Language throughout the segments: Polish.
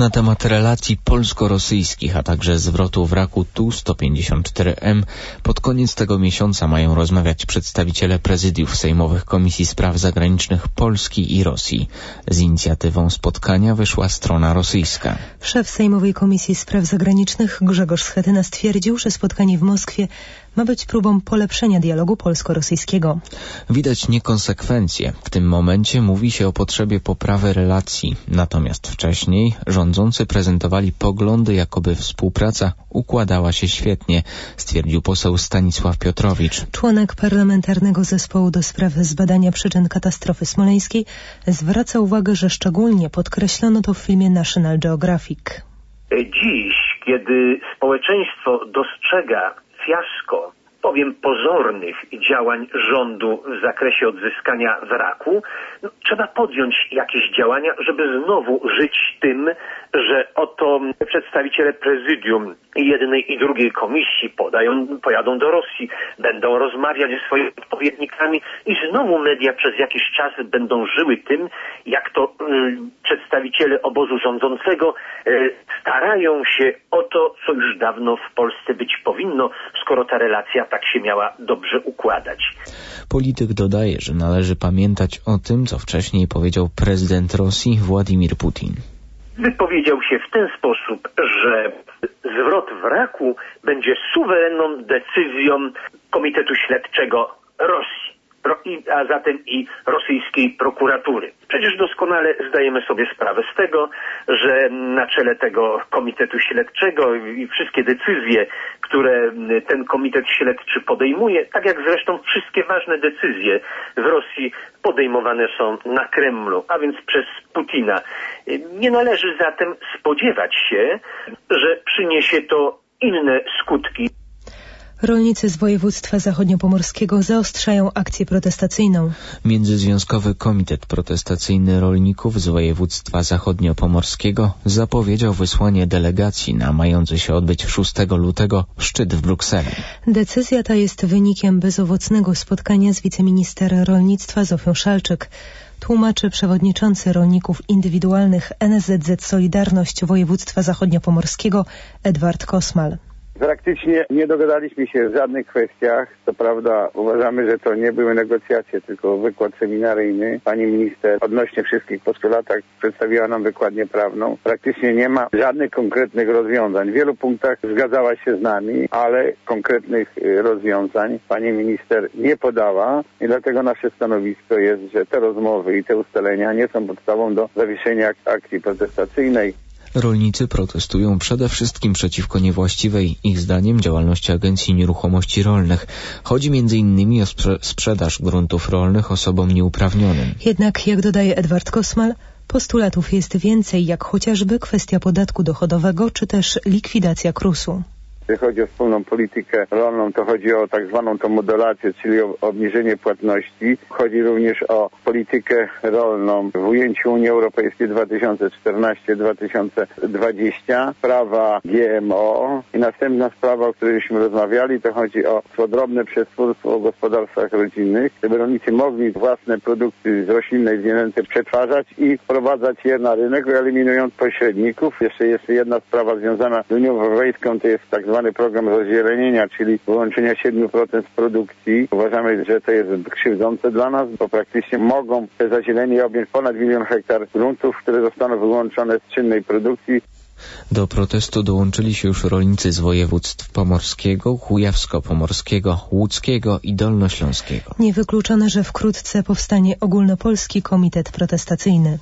Na temat relacji polsko-rosyjskich, a także zwrotu wraku Tu-154M pod koniec tego miesiąca mają rozmawiać przedstawiciele prezydiów sejmowych Komisji Spraw Zagranicznych Polski i Rosji. Z inicjatywą spotkania wyszła strona rosyjska. Szef Sejmowej Komisji Spraw Zagranicznych Grzegorz Schetyna stwierdził, że spotkanie w Moskwie ma być próbą polepszenia dialogu polsko-rosyjskiego. Widać niekonsekwencje. W tym momencie mówi się o potrzebie poprawy relacji. Natomiast wcześniej rządzący prezentowali poglądy, jakoby współpraca układała się świetnie, stwierdził poseł Stanisław Piotrowicz. Członek parlamentarnego zespołu do spraw zbadania przyczyn katastrofy smoleńskiej zwraca uwagę, że szczególnie podkreślono to w filmie National Geographic. Dziś, kiedy społeczeństwo dostrzega fiasko, powiem pozornych działań rządu w zakresie odzyskania wraku, trzeba podjąć jakieś działania, żeby znowu żyć tym, że oto przedstawiciele prezydium jednej i drugiej komisji pojadą do Rosji, będą rozmawiać ze swoimi odpowiednikami i znowu media przez jakiś czas będą żyły tym, jak to przedstawiciele obozu rządzącego starają się o to, co już dawno w Polsce być powinno, skoro ta relacja tak się miała dobrze układać. Polityk dodaje, że należy pamiętać o tym, co wcześniej powiedział prezydent Rosji Władimir Putin. Wypowiedział się w ten sposób, że zwrot wraku będzie suwerenną decyzją Komitetu Śledczego Rosji, a zatem i rosyjskiej prokuratury. Przecież doskonale zdajemy sobie sprawę z tego, że na czele tego Komitetu Śledczego i wszystkie decyzje, które ten Komitet Śledczy podejmuje, tak jak zresztą wszystkie ważne decyzje w Rosji podejmowane są na Kremlu, a więc przez Putina. Nie należy zatem spodziewać się, że przyniesie to inne skutki. Rolnicy z województwa zachodniopomorskiego zaostrzają akcję protestacyjną. Międzyzwiązkowy Komitet Protestacyjny Rolników z województwa zachodniopomorskiego zapowiedział wysłanie delegacji na mający się odbyć 6 lutego szczyt w Brukseli. Decyzja ta jest wynikiem bezowocnego spotkania z wiceminister rolnictwa Zofią Szalczyk. Tłumaczy przewodniczący rolników indywidualnych NSZZ Solidarność województwa zachodniopomorskiego Edward Kosmal. Praktycznie nie dogadaliśmy się w żadnych kwestiach. Co prawda uważamy, że to nie były negocjacje, tylko wykład seminaryjny. Pani minister odnośnie wszystkich postulatach przedstawiła nam wykładnię prawną. Praktycznie nie ma żadnych konkretnych rozwiązań. W wielu punktach zgadzała się z nami, ale konkretnych rozwiązań pani minister nie podała i dlatego nasze stanowisko jest, że te rozmowy i te ustalenia nie są podstawą do zawieszenia akcji protestacyjnej. Rolnicy protestują przede wszystkim przeciwko niewłaściwej, ich zdaniem, działalności Agencji Nieruchomości Rolnych. Chodzi m.in. o sprzedaż gruntów rolnych osobom nieuprawnionym. Jednak, jak dodaje Edward Kosmal, postulatów jest więcej, jak chociażby kwestia podatku dochodowego, czy też likwidacja KRUS-u. Jeśli chodzi o wspólną politykę rolną, to chodzi o tak zwaną tą modulację, czyli o obniżenie płatności. Chodzi również o politykę rolną w ujęciu Unii Europejskiej 2014-2020, sprawa GMO i następna sprawa, o której żeśmy rozmawiali, to chodzi o drobne przetwórstwo w gospodarstwach rodzinnych, żeby rolnicy mogli własne produkty z roślinnej zwierzęcej przetwarzać i wprowadzać je na rynek, eliminując pośredników. Jeszcze jedna sprawa związana z Unią Europejską, to jest tak zwany program rozzielenienia, czyli wyłączenia 7% z produkcji. Uważamy, że to jest krzywdzące dla nas, bo praktycznie mogą te zazielenie objąć ponad 1 000 000 hektar gruntów, które zostaną wyłączone z czynnej produkcji. Do protestu dołączyli się już rolnicy z województw pomorskiego, kujawsko-pomorskiego, łódzkiego i dolnośląskiego. Niewykluczone, że wkrótce powstanie ogólnopolski komitet protestacyjny.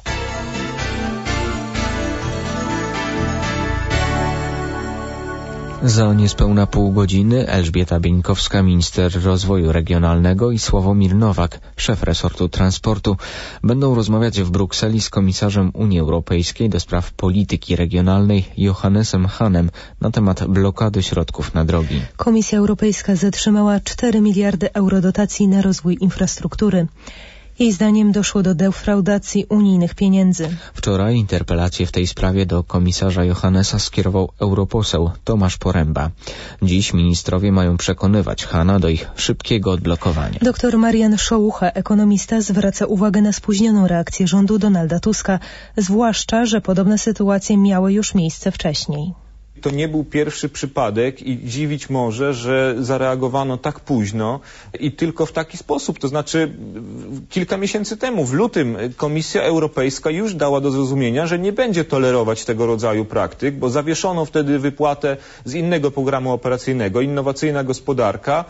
Za niespełna pół godziny Elżbieta Bieńkowska, minister rozwoju regionalnego, i Sławomir Nowak, szef resortu transportu, będą rozmawiać w Brukseli z komisarzem Unii Europejskiej do spraw polityki regionalnej Johannesem Hanem na temat blokady środków na drogi. Komisja Europejska zatrzymała 4 miliardy euro dotacji na rozwój infrastruktury. Jej zdaniem doszło do defraudacji unijnych pieniędzy. Wczoraj interpelację w tej sprawie do komisarza Johannesa skierował europoseł Tomasz Poręba. Dziś ministrowie mają przekonywać Hahna do ich szybkiego odblokowania. Dr Marian Szołucha, ekonomista, zwraca uwagę na spóźnioną reakcję rządu Donalda Tuska, zwłaszcza, że podobne sytuacje miały już miejsce wcześniej. To nie był pierwszy przypadek i dziwić może, że zareagowano tak późno i tylko w taki sposób. To znaczy kilka miesięcy temu, w lutym, Komisja Europejska już dała do zrozumienia, że nie będzie tolerować tego rodzaju praktyk, bo zawieszono wtedy wypłatę z innego programu operacyjnego, Innowacyjna Gospodarka,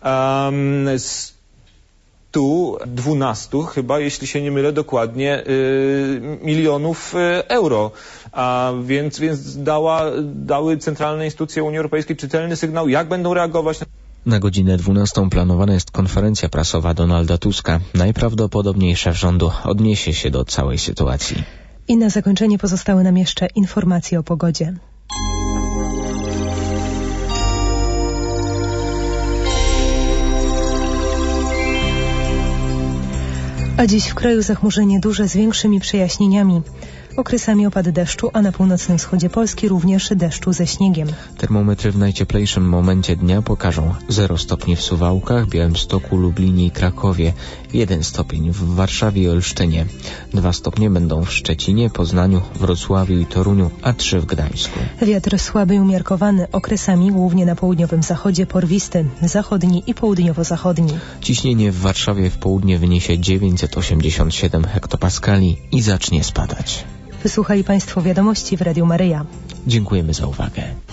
112 chyba, jeśli się nie mylę dokładnie, milionów euro. Więc dały centralne instytucje Unii Europejskiej czytelny sygnał, jak będą reagować. Na godzinę 12 planowana jest konferencja prasowa Donalda Tuska. Najprawdopodobniej szef rządu odniesie się do całej sytuacji. I na zakończenie pozostały nam jeszcze informacje o pogodzie. A dziś w kraju zachmurzenie duże z większymi przejaśnieniami. Okresami opady deszczu, a na północnym wschodzie Polski również deszczu ze śniegiem. Termometry w najcieplejszym momencie dnia pokażą 0 stopni w Suwałkach, Białymstoku, Lublinie i Krakowie, 1 stopień w Warszawie i Olsztynie, 2 stopnie będą w Szczecinie, Poznaniu, Wrocławiu i Toruniu, a 3 w Gdańsku. Wiatr słaby i umiarkowany, okresami głównie na południowym zachodzie porwisty, zachodni i południowo-zachodni. Ciśnienie w Warszawie w południe wyniesie 987 hektopaskali i zacznie spadać. Wysłuchali Państwo wiadomości w Radiu Maryja. Dziękujemy za uwagę.